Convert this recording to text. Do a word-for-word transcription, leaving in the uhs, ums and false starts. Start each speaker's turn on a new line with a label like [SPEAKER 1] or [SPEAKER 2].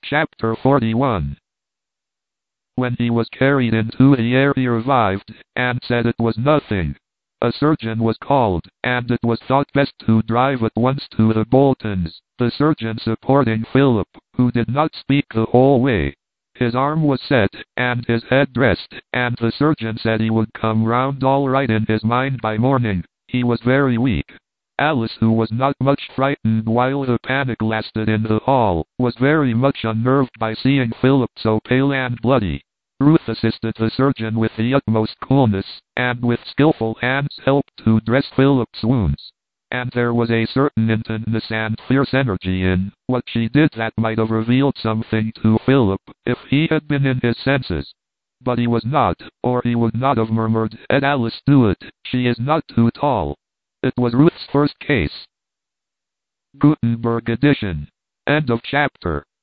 [SPEAKER 1] Chapter forty-one. When he was carried into the air he revived, and said it was nothing. A surgeon was called, and it was thought best to drive at once to the Boltons, the surgeon supporting Philip, who did not speak the whole way. His arm was set, and his head dressed, and the surgeon said he would come round all right in his mind by morning. He was very weak. Alice, who was not much frightened while the panic lasted in the hall, was very much unnerved by seeing Philip so pale and bloody. Ruth assisted the surgeon with the utmost coolness, and with skillful hands helped to dress Philip's wounds. And there was a certain intentness and fierce energy in what she did that might have revealed something to Philip, if he had been in his senses. But he was not, or he would not have murmured, "Let Alice do it, she is not too tall." It was Ruth's first case. Gutenberg edition. End of chapter.